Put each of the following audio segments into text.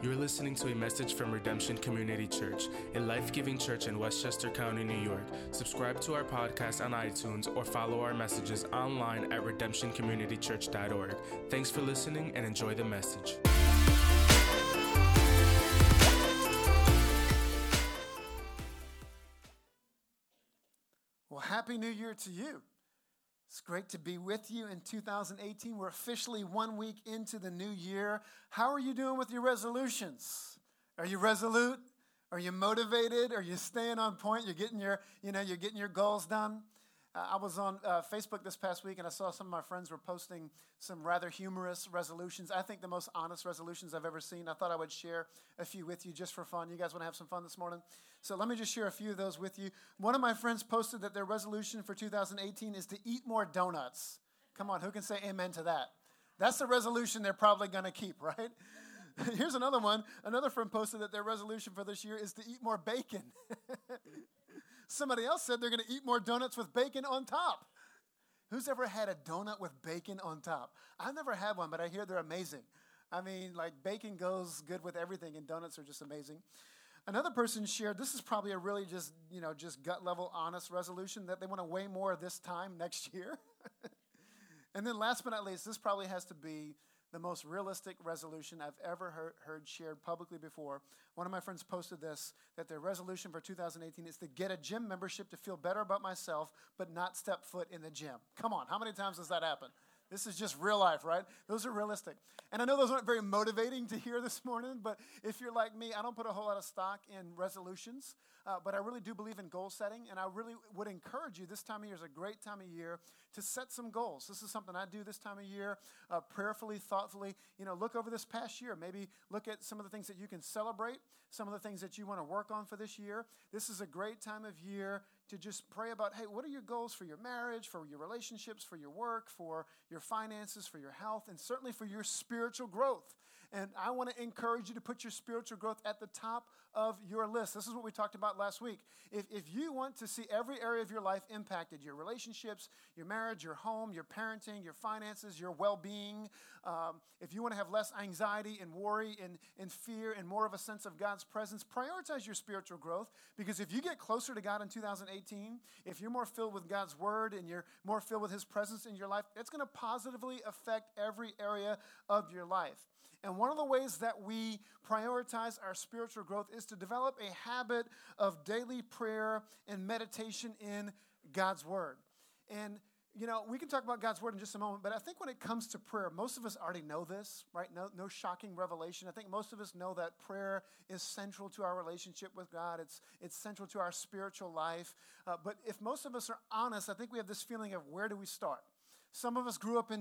You're listening to a message from Redemption Community Church, a life-giving church in Westchester County, New York. Subscribe to our podcast on iTunes or follow our messages online at redemptioncommunitychurch.org. Thanks for listening and enjoy the message. Well, Happy New Year to you. It's great to be with you in 2018. We're officially 1 week into the new year. How are you doing with your resolutions? Are you resolute? Are you motivated? Are you staying on point? You're getting your goals done. I was on Facebook this past week, and I saw some of my friends were posting some rather humorous resolutions. I think the most honest resolutions I've ever seen. I thought I would share a few with you just for fun. You guys want to have some fun this morning? So let me just share a few of those with you. One of my friends posted that their resolution for 2018 is to eat more donuts. Come on, who can say amen to that? That's the resolution they're probably going to keep, right? Here's another one. Another friend posted that their resolution for this year is to eat more bacon. Somebody else said they're going to eat more donuts with bacon on top. Who's ever had a donut with bacon on top? I've never had one, but I hear they're amazing. I mean, like bacon goes good with everything, and donuts are just amazing. Another person shared, this is probably a really just gut level honest resolution, that they want to weigh more this time next year. And then last but not least, this probably has to be the most realistic resolution I've ever heard shared publicly before. One of my friends posted this, that their resolution for 2018 is to get a gym membership to feel better about myself, but not step foot in the gym. Come on, how many times does that happen? This is just real life, right? Those are realistic. And I know those aren't very motivating to hear this morning, but if you're like me, I don't put a whole lot of stock in resolutions, but I really do believe in goal setting, and I really would encourage you, this time of year is a great time of year to set some goals. This is something I do this time of year, prayerfully, thoughtfully. Look over this past year. Maybe look at some of the things that you can celebrate, some of the things that you want to work on for this year. This is a great time of year to just pray about, hey, what are your goals for your marriage, for your relationships, for your work, for your finances, for your health, and certainly for your spiritual growth. And I want to encourage you to put your spiritual growth at the top of your list. This is what we talked about last week. If you want to see every area of your life impacted, your relationships, your marriage, your home, your parenting, your finances, your well-being, if you want to have less anxiety and worry and fear and more of a sense of God's presence, prioritize your spiritual growth, because if you get closer to God in 2018, if you're more filled with God's word and you're more filled with his presence in your life, it's going to positively affect every area of your life. And one of the ways that we prioritize our spiritual growth is to develop a habit of daily prayer and meditation in God's word. And, we can talk about God's word in just a moment, but I think when it comes to prayer, most of us already know this, right? No shocking revelation. I think most of us know that prayer is central to our relationship with God. It's central to our spiritual life. But if most of us are honest, I think we have this feeling of, where do we start? Some of us grew up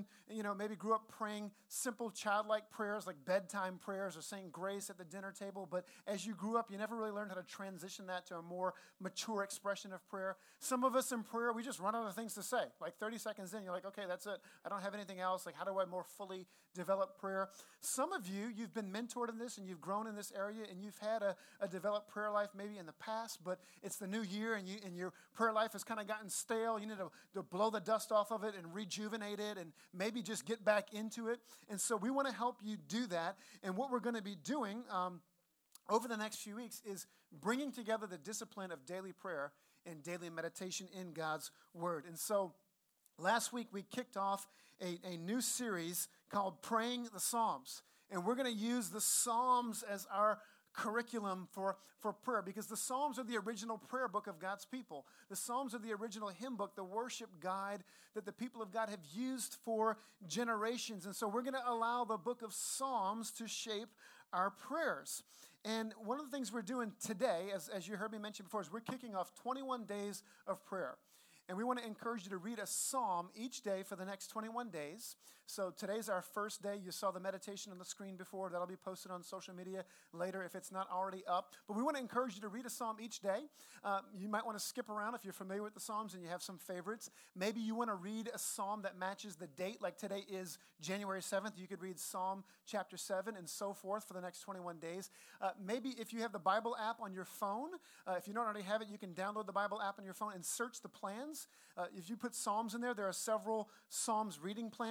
praying simple childlike prayers like bedtime prayers or saying grace at the dinner table. But as you grew up, you never really learned how to transition that to a more mature expression of prayer. Some of us in prayer, we just run out of things to say. Like 30 seconds in, you're like, okay, that's it. I don't have anything else. Like, how do I more fully develop prayer? Some of you, you've been mentored in this and you've grown in this area and you've had a developed prayer life maybe in the past, but it's the new year and your prayer life has kind of gotten stale. You need to blow the dust off of it and rejuvenate it and maybe just get back into it. And so we want to help you do that. And what we're going to be doing over the next few weeks is bringing together the discipline of daily prayer and daily meditation in God's word. And so last week we kicked off a new series called Praying the Psalms. And we're going to use the Psalms as our curriculum for prayer, because the Psalms are the original prayer book of God's people. The Psalms are the original hymn book, the worship guide that the people of God have used for generations. And so we're going to allow the book of Psalms to shape our prayers. And one of the things we're doing today, as you heard me mention before, is we're kicking off 21 days of prayer. And we want to encourage you to read a psalm each day for the next 21 days. So today's our first day. You saw the meditation on the screen before. That'll be posted on social media later if it's not already up. But we want to encourage you to read a psalm each day. You might want to skip around if you're familiar with the Psalms and you have some favorites. Maybe you want to read a psalm that matches the date. Like today is January 7th. You could read Psalm chapter 7 and so forth for the next 21 days. Maybe if you have the Bible app on your phone, if you don't already have it, you can download the Bible app on your phone and search the plans. If you put Psalms in there, there are several Psalms reading plans that you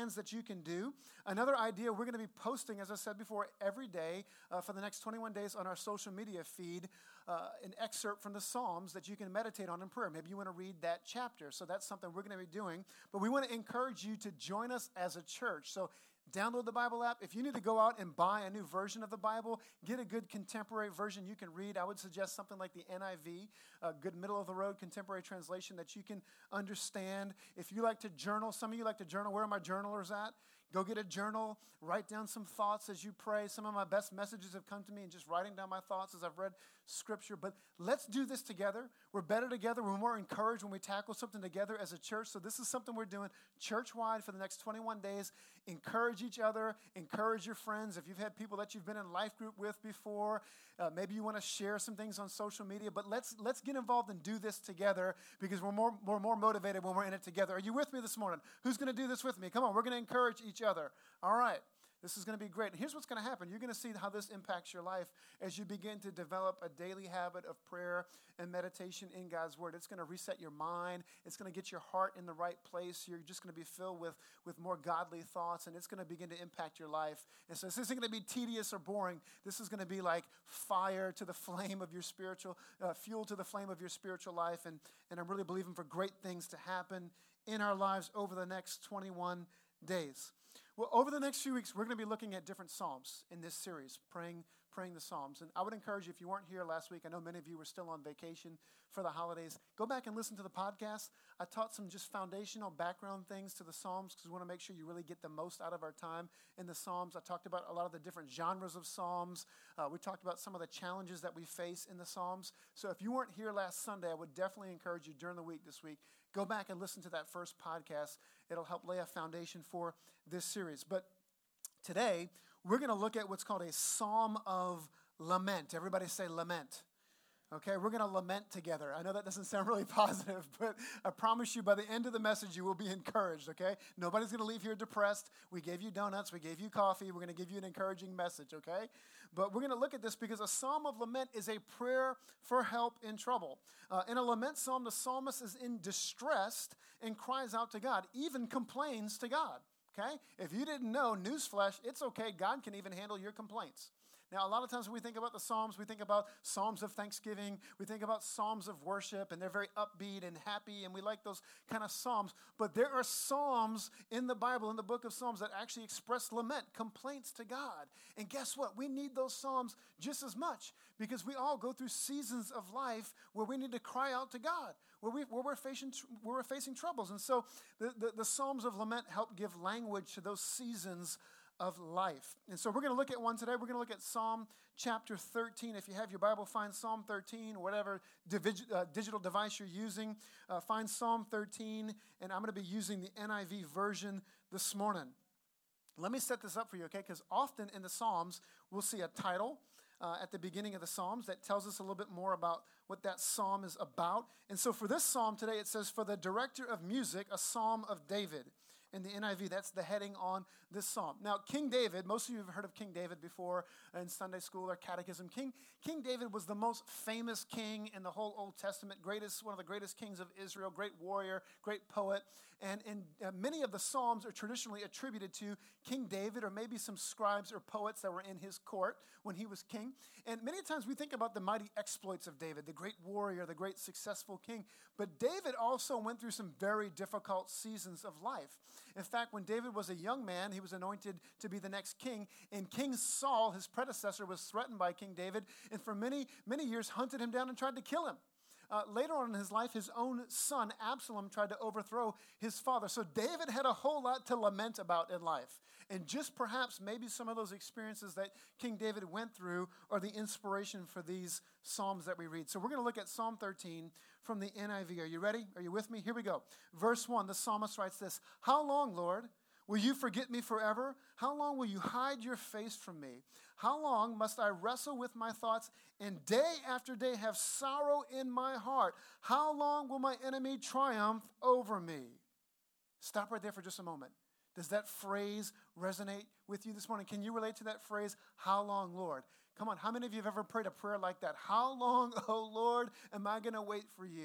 can do. Another idea, we're going to be posting, as I said before, every day for the next 21 days on our social media feed, an excerpt from the Psalms that you can meditate on in prayer. Maybe you want to read that chapter. So that's something we're going to be doing. But we want to encourage you to join us as a church. So download the Bible app. If you need to go out and buy a new version of the Bible, get a good contemporary version you can read. I would suggest something like the NIV, a good middle-of-the-road contemporary translation that you can understand. If you like to journal, some of you like to journal. Where are my journalers at? Go get a journal, write down some thoughts as you pray. Some of my best messages have come to me in just writing down my thoughts as I've read Scripture. But let's do this together. We're better together. We're more encouraged when we tackle something together as a church. So this is something we're doing church-wide for the next 21 days. Encourage each other. Encourage your friends. If you've had people that you've been in life group with before, maybe you want to share some things on social media. But let's get involved and do this together because we're more motivated when we're in it together. Are you with me this morning? Who's going to do this with me? Come on, we're going to encourage each other. All right. This is going to be great. And here's what's going to happen. You're going to see how this impacts your life as you begin to develop a daily habit of prayer and meditation in God's Word. It's going to reset your mind. It's going to get your heart in the right place. You're just going to be filled with more godly thoughts, and it's going to begin to impact your life. And so this isn't going to be tedious or boring. This is going to be like fire to the flame of your spiritual, fuel to the flame of your spiritual life. And I'm really believing for great things to happen in our lives over the next 21 days. Well, over the next few weeks, we're going to be looking at different Psalms in this series, praying the Psalms. And I would encourage you, if you weren't here last week, I know many of you were still on vacation for the holidays, go back and listen to the podcast. I taught some just foundational background things to the Psalms because we want to make sure you really get the most out of our time in the Psalms. I talked about a lot of the different genres of Psalms. We talked about some of the challenges that we face in the Psalms. So if you weren't here last Sunday, I would definitely encourage you during the week this week, go back and listen to that first podcast. It'll help lay a foundation for this series. But today, we're going to look at what's called a Psalm of Lament. Everybody say lament. Okay, we're going to lament together. I know that doesn't sound really positive, but I promise you by the end of the message, you will be encouraged, okay? Nobody's going to leave here depressed. We gave you donuts. We gave you coffee. We're going to give you an encouraging message, okay? But we're going to look at this because a psalm of lament is a prayer for help in trouble. In a lament psalm, the psalmist is in distress and cries out to God, even complains to God, okay? If you didn't know, newsflash, it's okay. God can even handle your complaints. Now, a lot of times when we think about the Psalms, we think about Psalms of thanksgiving. We think about Psalms of worship, and they're very upbeat and happy, and we like those kind of Psalms. But there are Psalms in the Bible, in the book of Psalms, that actually express lament, complaints to God. And guess what? We need those Psalms just as much because we all go through seasons of life where we need to cry out to God, where we're facing troubles. And so the Psalms of lament help give language to those seasons of life. And so we're going to look at one today. We're going to look at Psalm chapter 13. If you have your Bible, find Psalm 13, whatever digital device you're using. Find Psalm 13, and I'm going to be using the NIV version this morning. Let me set this up for you, okay? Because often in the Psalms, we'll see a title at the beginning of the Psalms that tells us a little bit more about what that psalm is about. And so for this psalm today, it says, for the director of music, a psalm of David. In the NIV, that's the heading on this psalm. Now, King David, most of you have heard of King David before in Sunday school or catechism. King David was the most famous king in the whole Old Testament, one of the greatest kings of Israel, great warrior, great poet. And many of the psalms are traditionally attributed to King David or maybe some scribes or poets that were in his court when he was king. And many times we think about the mighty exploits of David, the great warrior, the great successful king. But David also went through some very difficult seasons of life. In fact, when David was a young man, he was anointed to be the next king. And King Saul, his predecessor, was threatened by King David and for many, many years hunted him down and tried to kill him. Later on in his life, his own son, Absalom, tried to overthrow his father. So David had a whole lot to lament about in life. And just perhaps maybe some of those experiences that King David went through are the inspiration for these Psalms that we read. So we're going to look at Psalm 13 from the NIV. Are you ready? Are you with me? Here we go. Verse 1, the psalmist writes this, "How long, Lord, will you forget me forever? How long will you hide your face from me? How long must I wrestle with my thoughts and day after day have sorrow in my heart? How long will my enemy triumph over me?" Stop right there for just a moment. Does that phrase resonate with you this morning? Can you relate to that phrase, how long, Lord? Come on, how many of you have ever prayed a prayer like that? How long, oh Lord, am I going to wait for you?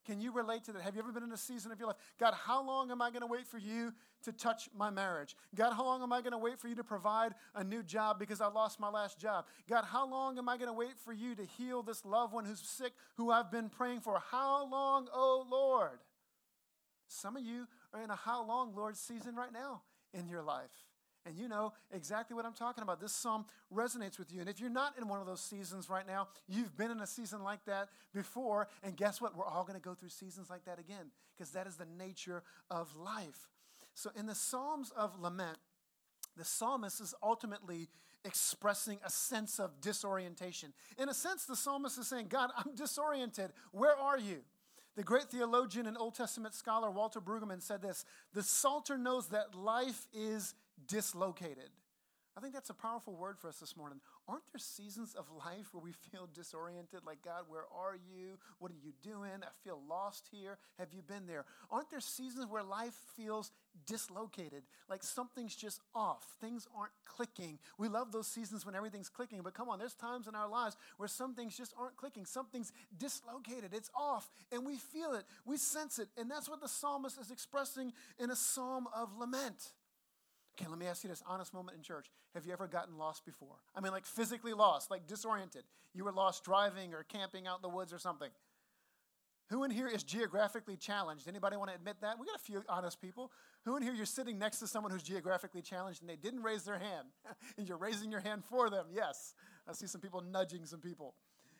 Can you relate to that? Have you ever been in a season of your life? God, how long am I going to wait for you to touch my marriage? God, how long am I going to wait for you to provide a new job because I lost my last job? God, how long am I going to wait for you to heal this loved one who's sick, who I've been praying for? How long, oh Lord? Some of you are in a how long, Lord, season right now in your life. And you know exactly what I'm talking about. This psalm resonates with you. And if you're not in one of those seasons right now, you've been in a season like that before. And guess what? We're all going to go through seasons like that again, because that is the nature of life. So in the Psalms of Lament, the psalmist is ultimately expressing a sense of disorientation. In a sense, the psalmist is saying, God, I'm disoriented. Where are you? The great theologian and Old Testament scholar Walter Brueggemann said this: the Psalter knows that life is dislocated. I think that's a powerful word for us this morning. Aren't there seasons of life where we feel disoriented? Like, God, where are you? What are you doing? I feel lost here. Have you been there? Aren't there seasons where life feels dislocated? Like something's just off. Things aren't clicking. We love those seasons when everything's clicking, but come on, there's times in our lives where some things just aren't clicking. Something's dislocated. It's off, and we feel it. We sense it, and that's what the psalmist is expressing in a psalm of lament. Okay, let me ask you this honest moment in church. Have you ever gotten lost before? I mean, like physically lost, like disoriented. You were lost driving or camping out in the woods or something. Who in here is geographically challenged? Anybody want to admit that? We got a few honest people. Who in here, you're sitting next to someone who's geographically challenged and they didn't raise their hand, and you're raising your hand for them? Yes. I see some people nudging some people.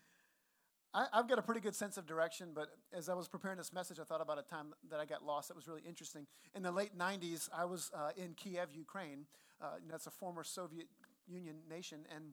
I've got a pretty good sense of direction, but as I was preparing this message, I thought about a time that I got lost that was really interesting. In the late 90s, I was in Kiev, Ukraine. That's a former Soviet Union nation, and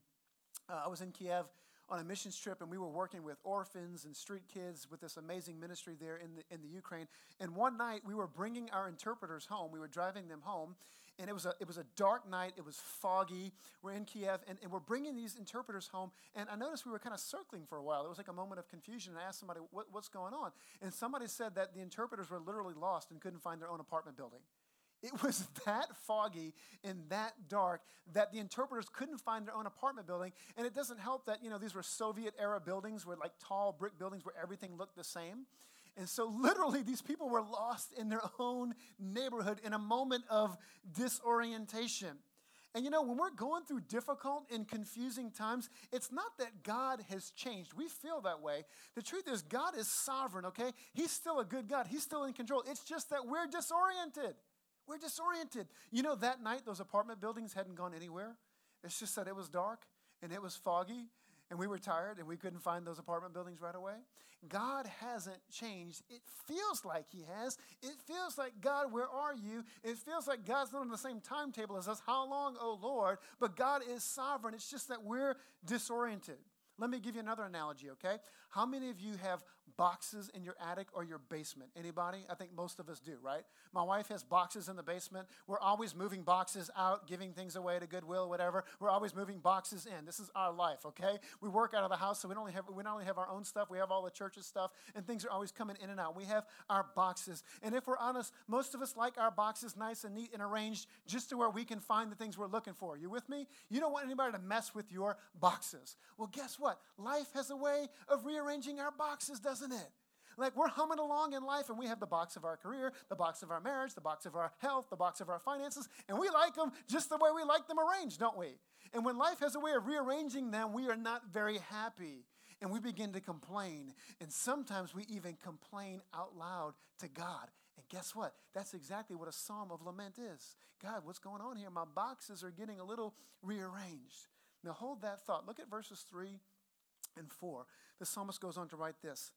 I was in Kiev on a missions trip, and we were working with orphans and street kids with this amazing ministry there in the Ukraine. And one night, we were bringing our interpreters home. We were driving them home, and it was a dark night. It was foggy. We're in Kiev, and we're bringing these interpreters home. And I noticed we were kind of circling for a while. It was like a moment of confusion. I asked somebody, what's going on? And somebody said that the interpreters were literally lost and couldn't find their own apartment building. It was that foggy and that dark that the interpreters couldn't find their own apartment building. And it doesn't help that, these were Soviet-era buildings, were like tall brick buildings where everything looked the same. And so literally these people were lost in their own neighborhood in a moment of disorientation. And when we're going through difficult and confusing times, it's not that God has changed. We feel that way. The truth is God is sovereign, okay? He's still a good God. He's still in control. It's just that we're disoriented. We're disoriented. That night those apartment buildings hadn't gone anywhere. It's just that it was dark and it was foggy and we were tired and we couldn't find those apartment buildings right away. God hasn't changed. It feels like he has. It feels like, God, where are you? It feels like God's not on the same timetable as us. How long, oh Lord? But God is sovereign. It's just that we're disoriented. Let me give you another analogy, okay? How many of you have boxes in your attic or your basement? Anybody? I think most of us do, right? My wife has boxes in the basement. We're always moving boxes out, giving things away to Goodwill, whatever. We're always moving boxes in. This is our life, okay? We work out of the house, so we not only have our own stuff, we have all the church's stuff, and things are always coming in and out. We have our boxes. And if we're honest, most of us like our boxes nice and neat and arranged just to where we can find the things we're looking for. You with me? You don't want anybody to mess with your boxes. Well, guess what? Life has a way of rearranging our boxes, doesn't it? Like we're humming along in life and we have the box of our career, the box of our marriage, the box of our health, the box of our finances, and we like them just the way we like them arranged, don't we? And when life has a way of rearranging them, we are not very happy and we begin to complain. And sometimes we even complain out loud to God. And guess what? That's exactly what a psalm of lament is. God, what's going on here? My boxes are getting a little rearranged. Now hold that thought. Look at verses 3 and 4. The psalmist goes on to write this.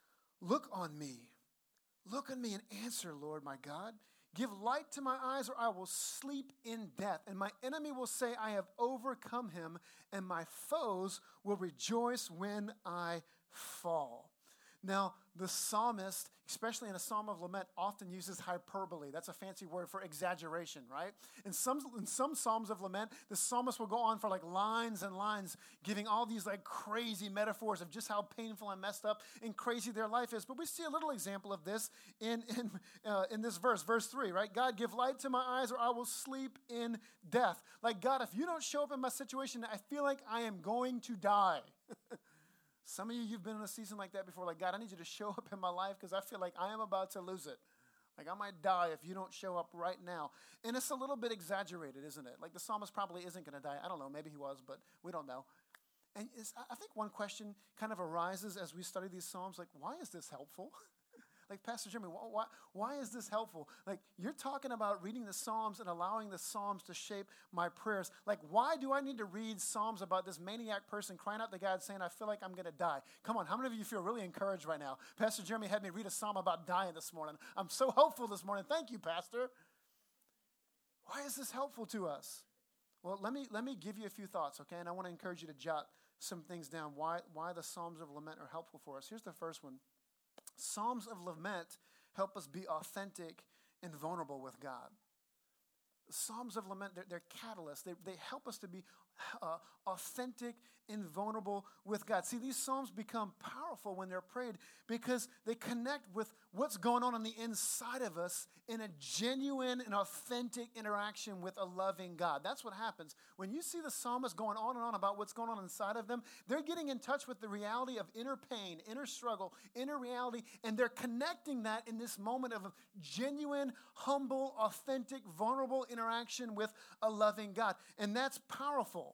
Look on me and answer, Lord my God. Give light to my eyes or I will sleep in death. And my enemy will say, I have overcome him, and my foes will rejoice when I fall. Now, the psalmist, especially in a psalm of lament, often uses hyperbole. That's a fancy word for exaggeration, right? In some psalms of lament, the psalmist will go on for like lines and lines, giving all these like crazy metaphors of just how painful and messed up and crazy their life is. But we see a little example of this in this verse 3, right? God, give light to my eyes or I will sleep in death. Like, God, if you don't show up in my situation, I feel like I am going to die. Some of you, you've been in a season like that before. Like, God, I need you to show up in my life because I feel like I am about to lose it. Like, I might die if you don't show up right now. And it's a little bit exaggerated, isn't it? Like, the psalmist probably isn't going to die. I don't know. Maybe he was, but we don't know. And I think one question kind of arises as we study these psalms, like, why is this helpful? Like, Pastor Jeremy, why is this helpful? Like, you're talking about reading the Psalms and allowing the Psalms to shape my prayers. Like, why do I need to read Psalms about this maniac person crying out to God saying, I feel like I'm going to die? Come on, how many of you feel really encouraged right now? Pastor Jeremy had me read a psalm about dying this morning. I'm so hopeful this morning. Thank you, Pastor. Why is this helpful to us? Well, let me give you a few thoughts, okay? And I want to encourage you to jot some things down. Why the Psalms of Lament are helpful for us. Here's the first one. Psalms of lament help us be authentic and vulnerable with God. Psalms of lament, they're catalysts. They help us to be authentic and vulnerable with God. See, these psalms become powerful when they're prayed because they connect with what's going on the inside of us in a genuine and authentic interaction with a loving God. That's what happens. When you see the psalmist going on and on about what's going on inside of them, they're getting in touch with the reality of inner pain, inner struggle, inner reality, and they're connecting that in this moment of genuine, humble, authentic, vulnerable interaction with a loving God. And that's powerful.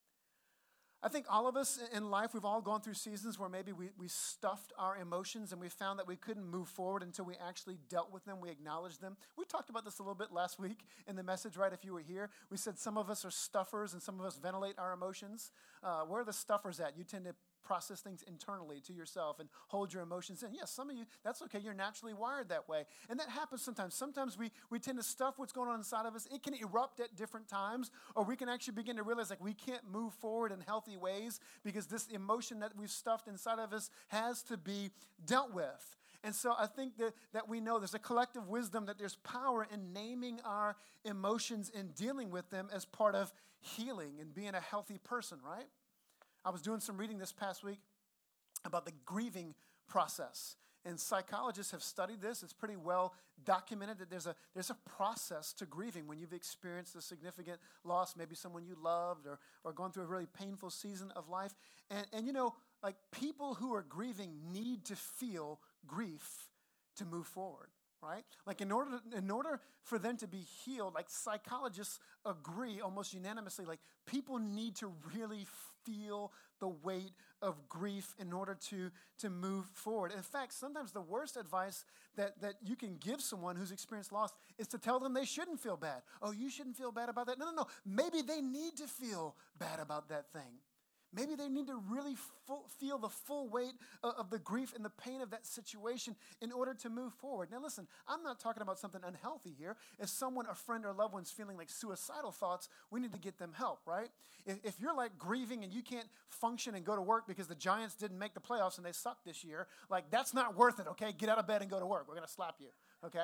I think all of us in life, we've all gone through seasons where maybe we stuffed our emotions and we found that we couldn't move forward until we actually dealt with them, we acknowledged them. We talked about this a little bit last week in the message, right, if you were here. We said some of us are stuffers and some of us ventilate our emotions. Where are the stuffers at? You tend to process things internally to yourself and hold your emotions in. Yes, some of you, that's okay. You're naturally wired that way. And that happens sometimes. Sometimes we tend to stuff what's going on inside of us. It can erupt at different times, or we can actually begin to realize like we can't move forward in healthy ways because this emotion that we've stuffed inside of us has to be dealt with. And so I think that we know there's a collective wisdom that there's power in naming our emotions and dealing with them as part of healing and being a healthy person, right? I was doing some reading this past week about the grieving process. And psychologists have studied this. It's pretty well documented that there's a process to grieving when you've experienced a significant loss, maybe someone you loved or gone through a really painful season of life. And you know, like people who are grieving need to feel grief to move forward. Right? Like in order for them to be healed, like psychologists agree almost unanimously, like people need to really feel the weight of grief in order to move forward. In fact, sometimes the worst advice that you can give someone who's experienced loss is to tell them they shouldn't feel bad. Oh, you shouldn't feel bad about that. No. Maybe they need to feel bad about that thing. Maybe they need to really feel the full weight of the grief and the pain of that situation in order to move forward. Now listen, I'm not talking about something unhealthy here. If someone, a friend or loved one's feeling like suicidal thoughts, we need to get them help, right? If you're like grieving and you can't function and go to work because the Giants didn't make the playoffs and they sucked this year, like that's not worth it, okay? Get out of bed and go to work. We're going to slap you, okay?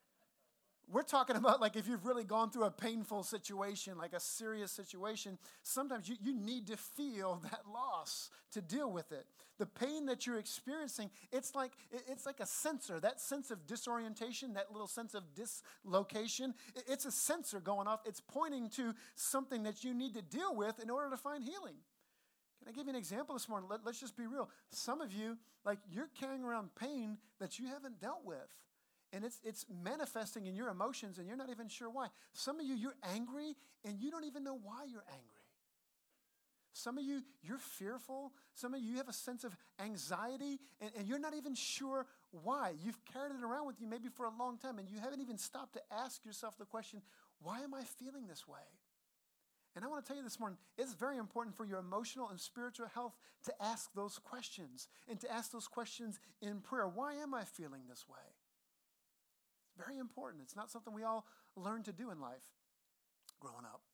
We're talking about like if you've really gone through a painful situation, like a serious situation, sometimes you need to feel that loss to deal with it. The pain that you're experiencing, it's like a sensor, that sense of disorientation, that little sense of dislocation. It's a sensor going off. It's pointing to something that you need to deal with in order to find healing. Can I give you an example this morning? Let's just be real. Some of you, like you're carrying around pain that you haven't dealt with. And it's manifesting in your emotions, and you're not even sure why. Some of you, you're angry, and you don't even know why you're angry. Some of you, you're fearful. Some of you have a sense of anxiety, and you're not even sure why. You've carried it around with you maybe for a long time, and you haven't even stopped to ask yourself the question, why am I feeling this way? And I want to tell you this morning, it's very important for your emotional and spiritual health to ask those questions, and to ask those questions in prayer. Why am I feeling this way? Very important. It's not something we all learn to do in life growing up.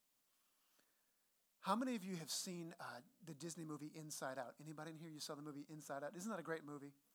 How many of you have seen the Disney movie Inside Out? Anybody in here, you saw the movie Inside Out? Isn't that a great movie?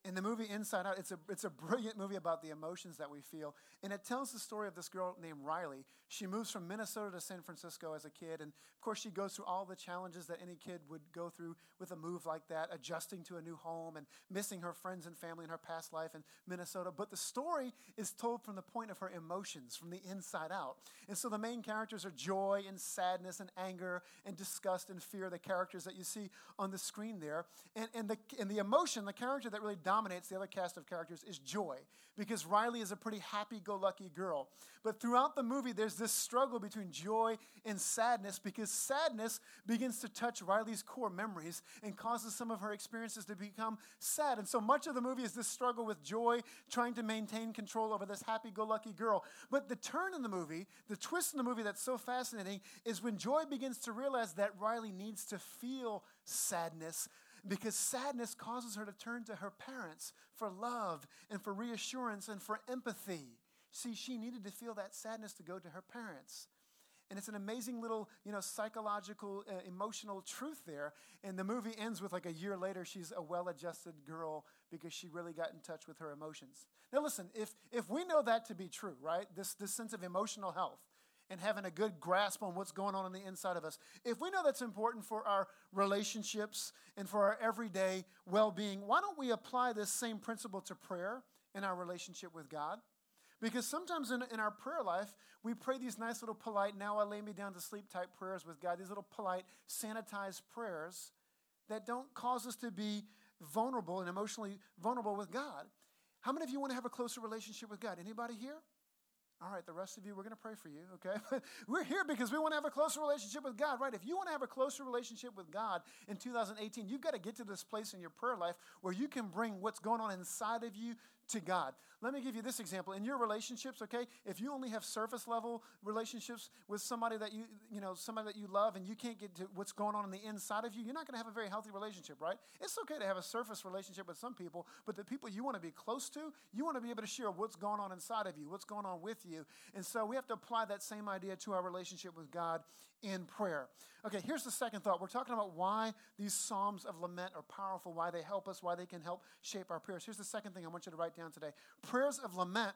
In the movie Inside Out, it's a brilliant movie about the emotions that we feel. And it tells the story of this girl named Riley. She moves from Minnesota to San Francisco as a kid. And, of course, she goes through all the challenges that any kid would go through with a move like that, adjusting to a new home and missing her friends and family in her past life in Minnesota. But the story is told from the point of her emotions, from the inside out. And so the main characters are joy and sadness and anger and disgust and fear, the characters that you see on the screen there. And the emotion, the character that really dominates the other cast of characters is joy, because Riley is a pretty happy-go-lucky girl. But throughout the movie, there's this struggle between joy and sadness, because sadness begins to touch Riley's core memories and causes some of her experiences to become sad. And so much of the movie is this struggle with joy, trying to maintain control over this happy-go-lucky girl. But the turn in the movie, the twist in the movie that's so fascinating, is when Joy begins to realize that Riley needs to feel sadness, because sadness causes her to turn to her parents for love and for reassurance and for empathy. See, she needed to feel that sadness to go to her parents. And it's an amazing little, psychological, emotional truth there. And the movie ends with like a year later, she's a well-adjusted girl because she really got in touch with her emotions. Now listen, if we know that to be true, right, this sense of emotional health, and having a good grasp on what's going on the inside of us. If we know that's important for our relationships and for our everyday well-being, why don't we apply this same principle to prayer in our relationship with God? Because sometimes in our prayer life, we pray these nice little polite, now I lay me down to sleep type prayers with God, these little polite, sanitized prayers that don't cause us to be vulnerable and emotionally vulnerable with God. How many of you want to have a closer relationship with God? Anybody here? All right, the rest of you, we're going to pray for you, okay? We're here because we want to have a closer relationship with God, right? If you want to have a closer relationship with God in 2018, you've got to get to this place in your prayer life where you can bring what's going on inside of you to God. Let me give you this example. In your relationships, okay, if you only have surface level relationships with somebody that somebody that you love, and you can't get to what's going on the inside of you, you're not going to have a very healthy relationship, right? It's okay to have a surface relationship with some people, but the people you want to be close to, you want to be able to share what's going on inside of you, what's going on with you. And so we have to apply that same idea to our relationship with God in prayer. Okay, here's the second thought. We're talking about why these Psalms of lament are powerful, why they help us, why they can help shape our prayers. Here's the second thing I want you to write down today. Prayers of lament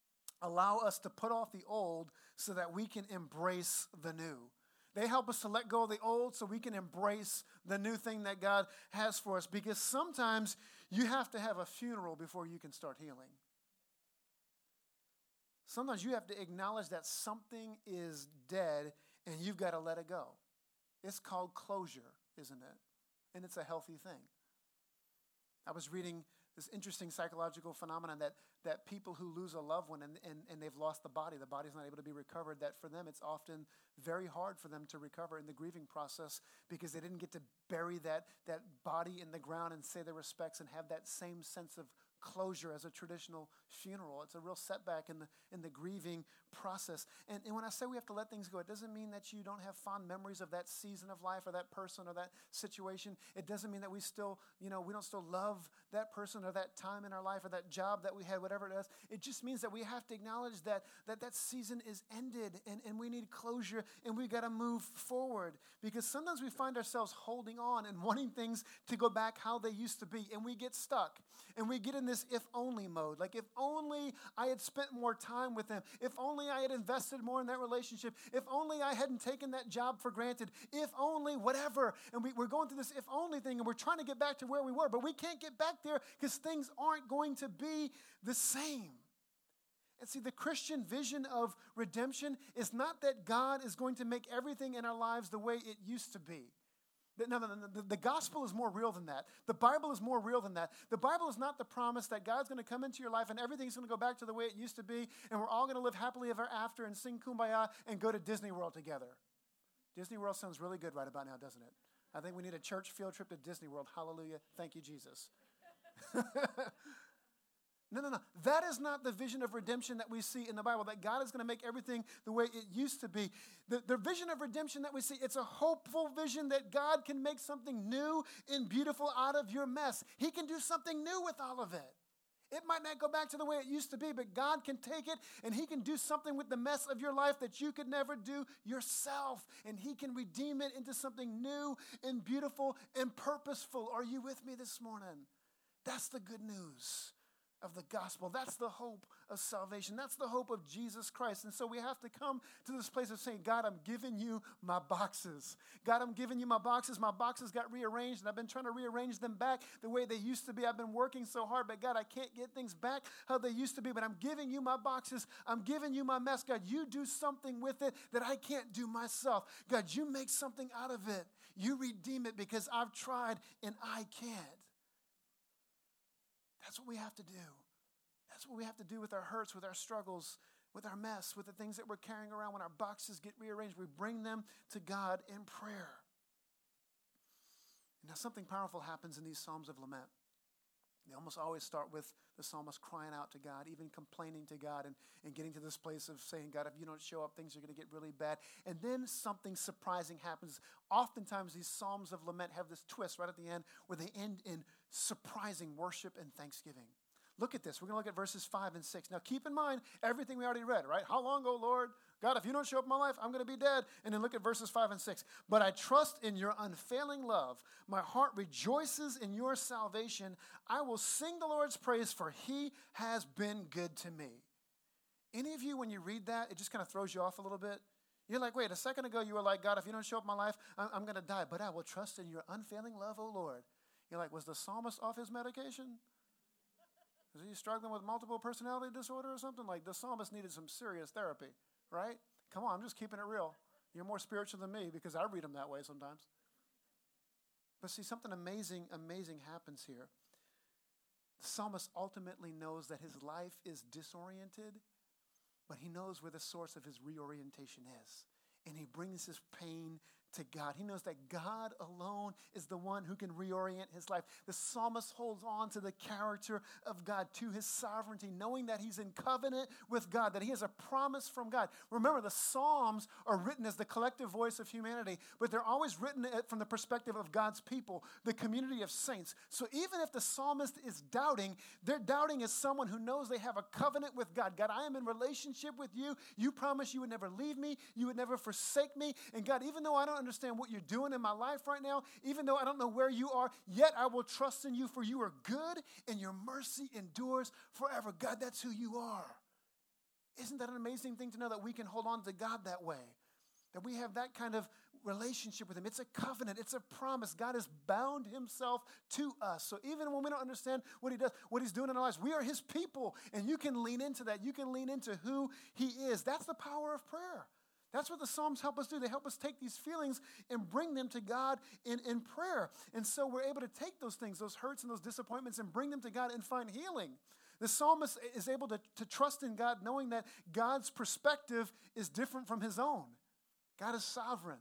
allow us to put off the old so that we can embrace the new. They help us to let go of the old so we can embrace the new thing that God has for us, because sometimes you have to have a funeral before you can start healing. Sometimes you have to acknowledge that something is dead and you've got to let it go. It's called closure, isn't it? And it's a healthy thing. I was reading this interesting psychological phenomenon that people who lose a loved one and they've lost the body's not able to be recovered, that for them it's often very hard for them to recover in the grieving process because they didn't get to bury that body in the ground and say their respects and have that same sense of closure as a traditional funeral. It's a real setback in the grieving process. And when I say we have to let things go, it doesn't mean that you don't have fond memories of that season of life or that person or that situation. It doesn't mean that we still, we don't still love that person or that time in our life or that job that we had, whatever it is. It just means that we have to acknowledge that season is ended and we need closure and we got to move forward, because sometimes we find ourselves holding on and wanting things to go back how they used to be, and we get stuck and we get in this if-only mode. Like, if only I had spent more time with them. If only I had invested more in that relationship. If only I hadn't taken that job for granted. If only whatever. And we're going through this if-only thing, and we're trying to get back to where we were. But we can't get back there because things aren't going to be the same. And see, the Christian vision of redemption is not that God is going to make everything in our lives the way it used to be. No, the gospel is more real than that. The Bible is more real than that. The Bible is not the promise that God's going to come into your life and everything's going to go back to the way it used to be and we're all going to live happily ever after and sing Kumbaya and go to Disney World together. Disney World sounds really good right about now, doesn't it? I think we need a church field trip to Disney World. Hallelujah. Thank you, Jesus. No. That is not the vision of redemption that we see in the Bible, that God is going to make everything the way it used to be. The vision of redemption that we see, it's a hopeful vision that God can make something new and beautiful out of your mess. He can do something new with all of it. It might not go back to the way it used to be, but God can take it and He can do something with the mess of your life that you could never do yourself. And He can redeem it into something new and beautiful and purposeful. Are you with me this morning? That's the good news of the gospel. That's the hope of salvation. That's the hope of Jesus Christ. And so we have to come to this place of saying, God, I'm giving you my boxes. God, I'm giving you my boxes. My boxes got rearranged, and I've been trying to rearrange them back the way they used to be. I've been working so hard, but God, I can't get things back how they used to be. But I'm giving you my boxes. I'm giving you my mess. God, you do something with it that I can't do myself. God, you make something out of it. You redeem it because I've tried and I can't. That's what we have to do. That's what we have to do with our hurts, with our struggles, with our mess, with the things that we're carrying around. When our boxes get rearranged, we bring them to God in prayer. Now, something powerful happens in these Psalms of lament. They almost always start with the psalmist crying out to God, even complaining to God, and getting to this place of saying, God, if you don't show up, things are going to get really bad. And then something surprising happens. Oftentimes, these Psalms of lament have this twist right at the end where they end in surprising worship and thanksgiving. Look at this. We're going to look at verses 5 and 6. Now, keep in mind everything we already read, right? How long, O Lord? God, if you don't show up in my life, I'm going to be dead. And then look at verses 5 and 6. But I trust in your unfailing love. My heart rejoices in your salvation. I will sing the Lord's praise, for he has been good to me. Any of you, when you read that, it just kind of throws you off a little bit? You're like, wait, a second ago you were like, God, if you don't show up in my life, I'm going to die. But I will trust in your unfailing love, O Lord. You're like, was the psalmist off his medication? Is he struggling with multiple personality disorder or something? Like, the psalmist needed some serious therapy, right? Come on, I'm just keeping it real. You're more spiritual than me because I read them that way sometimes. But see, something amazing happens here. The psalmist ultimately knows that his life is disoriented, but he knows where the source of his reorientation is. And he brings his pain to God. He knows that God alone is the one who can reorient his life. The psalmist holds on to the character of God, to his sovereignty, knowing that he's in covenant with God, that he has a promise from God. Remember, the Psalms are written as the collective voice of humanity, but they're always written from the perspective of God's people, the community of saints. So even if the psalmist is doubting, they're doubting as someone who knows they have a covenant with God. God, I am in relationship with you. You promised you would never leave me. You would never forsake me. And God, even though I don't understand what you're doing in my life right now, even though I don't know where you are, yet I will trust in you, for you are good and your mercy endures forever. God, that's who you are. Isn't that an amazing thing to know that we can hold on to God that way? That we have that kind of relationship with him. It's a covenant. It's a promise. God has bound himself to us. So even when we don't understand what he does, what he's doing in our lives, we are his people, and you can lean into that. You can lean into who he is. That's the power of prayer. That's what the Psalms help us do. They help us take these feelings and bring them to God in prayer. And so we're able to take those things, those hurts and those disappointments, and bring them to God and find healing. The psalmist is able to trust in God, knowing that God's perspective is different from his own. God is sovereign.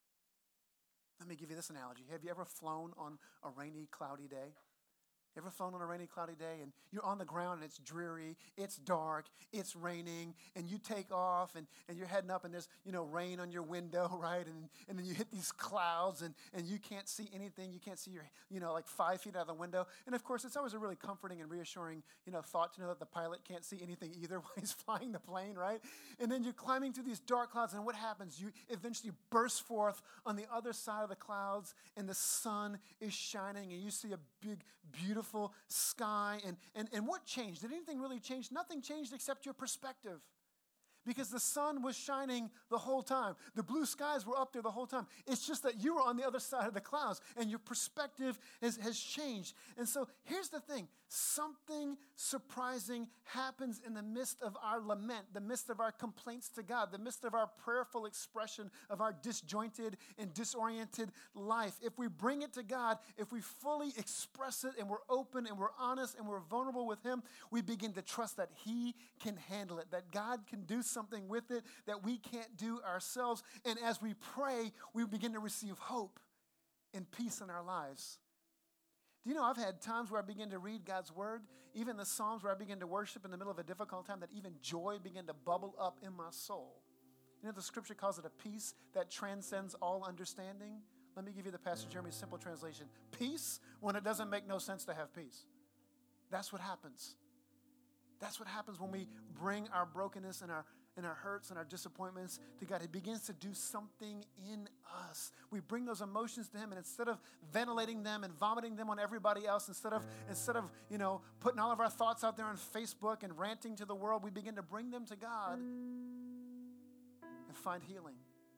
Let me give you this analogy. Have you ever flown on a rainy, cloudy day? Ever flown on a rainy, cloudy day and you're on the ground and it's dreary, it's dark, it's raining, and you take off and you're heading up and there's, rain on your window, right? And then you hit these clouds and you can't see anything. You can't see your, like 5 feet out of the window. And of course, it's always a really comforting and reassuring, thought to know that the pilot can't see anything either while he's flying the plane, right? And then you're climbing through these dark clouds, and what happens? You eventually burst forth on the other side of the clouds, and the sun is shining, and you see a big, beautiful sky. And what changed? Did anything really change? Nothing changed except your perspective. Because the sun was shining the whole time. The blue skies were up there the whole time. It's just that you were on the other side of the clouds, and your perspective has changed. And so here's the thing. Something surprising happens in the midst of our lament, the midst of our complaints to God, the midst of our prayerful expression of our disjointed and disoriented life. If we bring it to God, if we fully express it and we're open and we're honest and we're vulnerable with him, we begin to trust that he can handle it, that God can do something with it that we can't do ourselves. And as we pray, we begin to receive hope and peace in our lives. Do you know, I've had times where I begin to read God's word, even the Psalms where I begin to worship in the middle of a difficult time, that even joy began to bubble up in my soul. The scripture calls it a peace that transcends all understanding. Let me give you the Pastor Jeremy's simple translation. Peace when it doesn't make no sense to have peace. That's what happens. That's what happens when we bring our brokenness and and our hurts and our disappointments to God, he begins to do something in us. We bring those emotions to him, and instead of ventilating them and vomiting them on everybody else, instead of putting all of our thoughts out there on Facebook and ranting to the world, we begin to bring them to God and find healing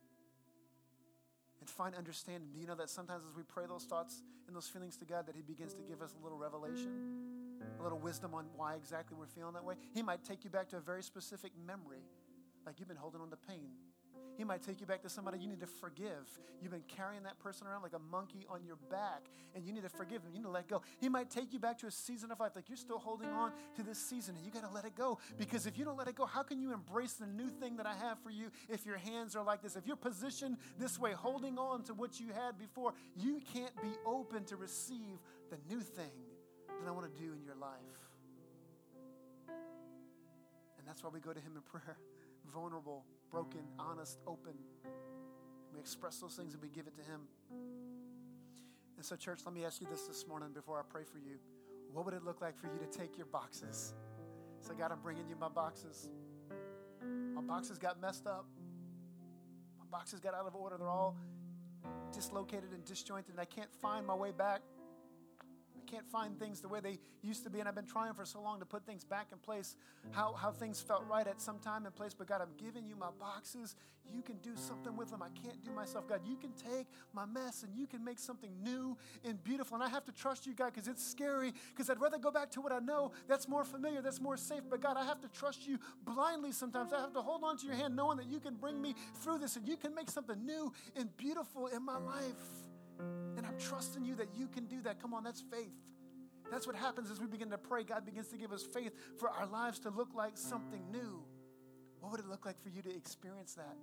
and find understanding. Do you know that sometimes as we pray those thoughts and those feelings to God, that he begins to give us a little revelation, a little wisdom on why exactly we're feeling that way? He might take you back to a very specific memory, like you've been holding on to pain. He might take you back to somebody you need to forgive. You've been carrying that person around like a monkey on your back, and you need to forgive them. You need to let go. He might take you back to a season of life, like you're still holding on to this season, and you got to let it go. Because if you don't let it go, how can you embrace the new thing that I have for you if your hands are like this? If you're positioned this way, holding on to what you had before, you can't be open to receive the new thing that I want to do in your life. And that's why we go to him in prayer, vulnerable, broken, honest, open. We express those things and we give it to him. And so, church, let me ask you this morning before I pray for you. What would it look like for you to take your boxes? Say, God, I'm bringing you my boxes. My boxes got messed up. My boxes got out of order. They're all dislocated and disjointed, and I can't find my way back. I can't find things the way they used to be, and I've been trying for so long to put things back in place, how things felt right at some time and place. But God, I'm giving you my boxes. You can do something with them I can't do myself. God, you can take my mess and you can make something new and beautiful. And I have to trust you, God, because it's scary, because I'd rather go back to what I know that's more familiar, that's more safe. But God, I have to trust you blindly sometimes. I have to hold on to your hand knowing that you can bring me through this and you can make something new and beautiful in my life. And I'm trusting you that you can do that. Come on, that's faith. That's what happens as we begin to pray. God begins to give us faith for our lives to look like something new. What would it look like for you to experience that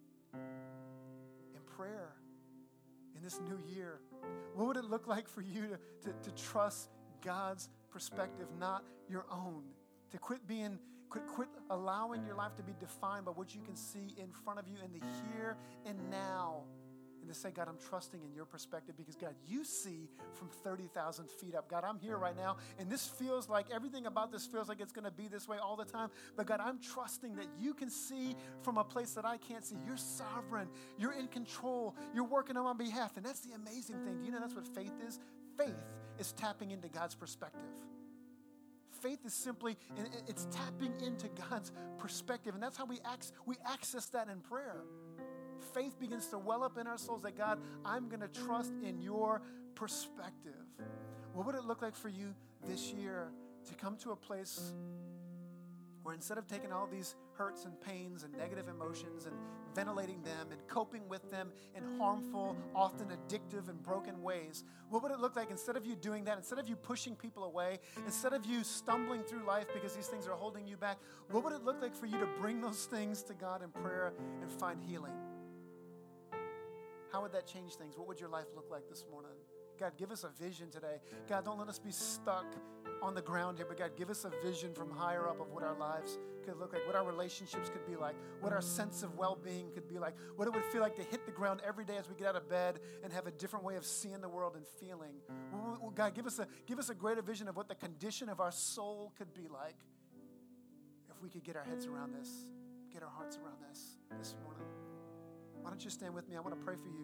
in prayer in this new year? What would it look like for you to trust God's perspective, not your own? To quit allowing your life to be defined by what you can see in front of you in the here and now. And to say, God, I'm trusting in your perspective because, God, you see from 30,000 feet up. God, I'm here right now, and this feels like, everything about this feels like it's going to be this way all the time. But, God, I'm trusting that you can see from a place that I can't see. You're sovereign. You're in control. You're working on my behalf. And that's the amazing thing. Do you know that's what faith is? Faith is tapping into God's perspective. Faith is simply, it's tapping into God's perspective. And that's how we access that in prayer. Faith begins to well up in our souls that, God, I'm going to trust in your perspective. What would it look like for you this year to come to a place where instead of taking all these hurts and pains and negative emotions and ventilating them and coping with them in harmful, often addictive and broken ways, what would it look like instead of you doing that, instead of you pushing people away, instead of you stumbling through life because these things are holding you back, what would it look like for you to bring those things to God in prayer and find healing? How would that change things? What would your life look like this morning? God, give us a vision today. God, don't let us be stuck on the ground here, but God, give us a vision from higher up of what our lives could look like, what our relationships could be like, what our sense of well-being could be like, what it would feel like to hit the ground every day as we get out of bed and have a different way of seeing the world and feeling. God, give us a greater vision of what the condition of our soul could be like if we could get our heads around this, get our hearts around this morning. Why don't you stand with me? I want to pray for you.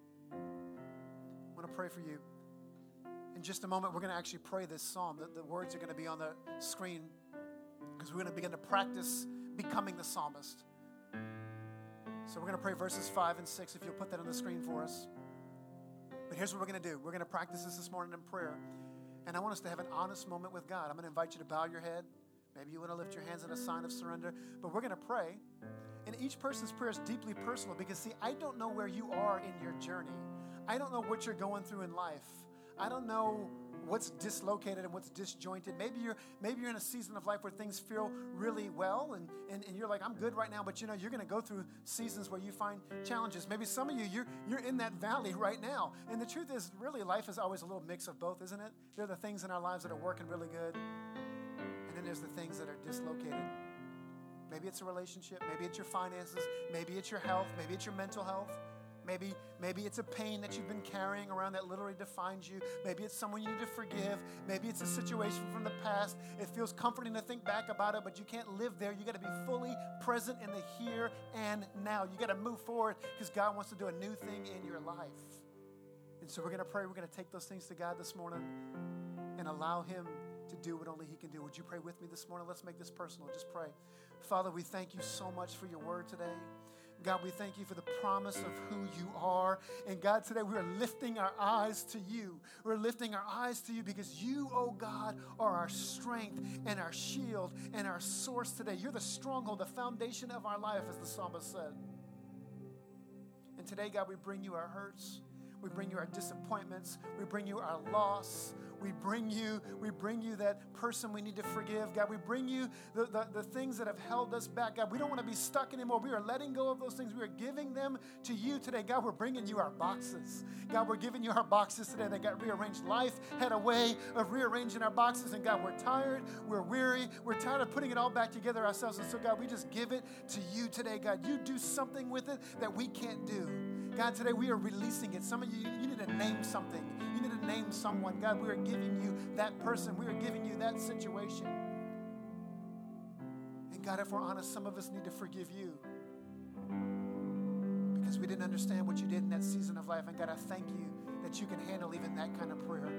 I want to pray for you. In just a moment, we're going to actually pray this psalm. The words are going to be on the screen because we're going to begin to practice becoming the psalmist. So we're going to pray verses 5 and 6, if you'll put that on the screen for us. But here's what we're going to do. We're going to practice this morning in prayer. And I want us to have an honest moment with God. I'm going to invite you to bow your head. Maybe you want to lift your hands in a sign of surrender. But we're going to pray. And each person's prayer is deeply personal because, see, I don't know where you are in your journey. I don't know what you're going through in life. I don't know what's dislocated and what's disjointed. Maybe you're in a season of life where things feel really well and you're like, I'm good right now, but you're going to go through seasons where you find challenges. Maybe some of you're in that valley right now. And the truth is, really, life is always a little mix of both, isn't it? There are the things in our lives that are working really good, and then there's the things that are dislocated. Maybe it's a relationship. Maybe it's your finances. Maybe it's your health. Maybe it's your mental health. Maybe it's a pain that you've been carrying around that literally defines you. Maybe it's someone you need to forgive. Maybe it's a situation from the past. It feels comforting to think back about it, but you can't live there. You got to be fully present in the here and now. You got to move forward because God wants to do a new thing in your life. And so we're going to pray. We're going to take those things to God this morning and allow him to do what only he can do. Would you pray with me this morning? Let's make this personal. Just pray. Father, we thank you so much for your word today. God, we thank you for the promise of who you are. And God, today we are lifting our eyes to you. We're lifting our eyes to you because you, oh God, are our strength and our shield and our source today. You're the stronghold, the foundation of our life, as the psalmist said. And today, God, we bring you our hurts. We bring you our disappointments. We bring you our loss. We bring you that person we need to forgive. God, we bring you the things that have held us back. God, we don't want to be stuck anymore. We are letting go of those things. We are giving them to you today. God, we're bringing you our boxes. God, we're giving you our boxes today that got rearranged. Life had a way of rearranging our boxes. And God, we're tired. We're weary. We're tired of putting it all back together ourselves. And so, God, we just give it to you today. God, you do something with it that we can't do. God, today we are releasing it. Some of you need to name something. You need to name someone. God, we are giving you that person. We are giving you that situation. And God, if we're honest, some of us need to forgive you because we didn't understand what you did in that season of life. And God, I thank you that you can handle even that kind of prayer.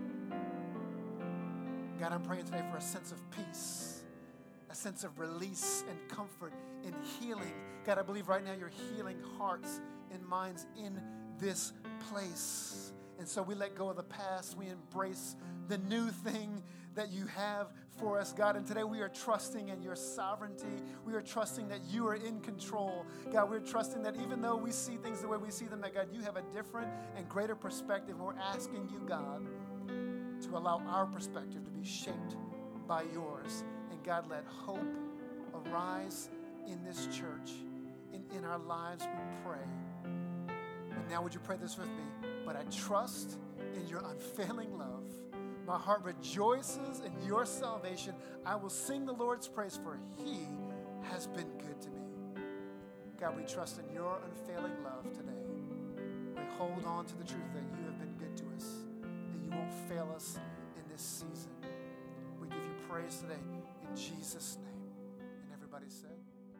God, I'm praying today for a sense of peace, a sense of release and comfort and healing. God, I believe right now you're healing hearts and minds in this place. And so we let go of the past. We embrace the new thing that you have for us, God. And today we are trusting in your sovereignty. We are trusting that you are in control. God, we're trusting that even though we see things the way we see them, that God, you have a different and greater perspective. And we're asking you, God, to allow our perspective to be shaped by yours. And God, let hope arise in this church. In our lives, we pray. And now would you pray this with me? But I trust in your unfailing love. My heart rejoices in your salvation. I will sing the Lord's praise, for he has been good to me. God, we trust in your unfailing love today. We hold on to the truth that you have been good to us, that you won't fail us in this season. We give you praise today in Jesus' name. And everybody said,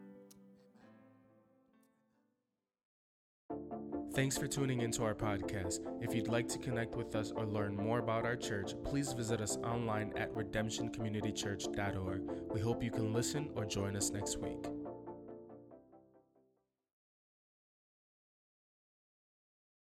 Thanks for tuning into our podcast. If you'd like to connect with us or learn more about our church, please visit us online at redemptioncommunitychurch.org. We hope you can listen or join us next week.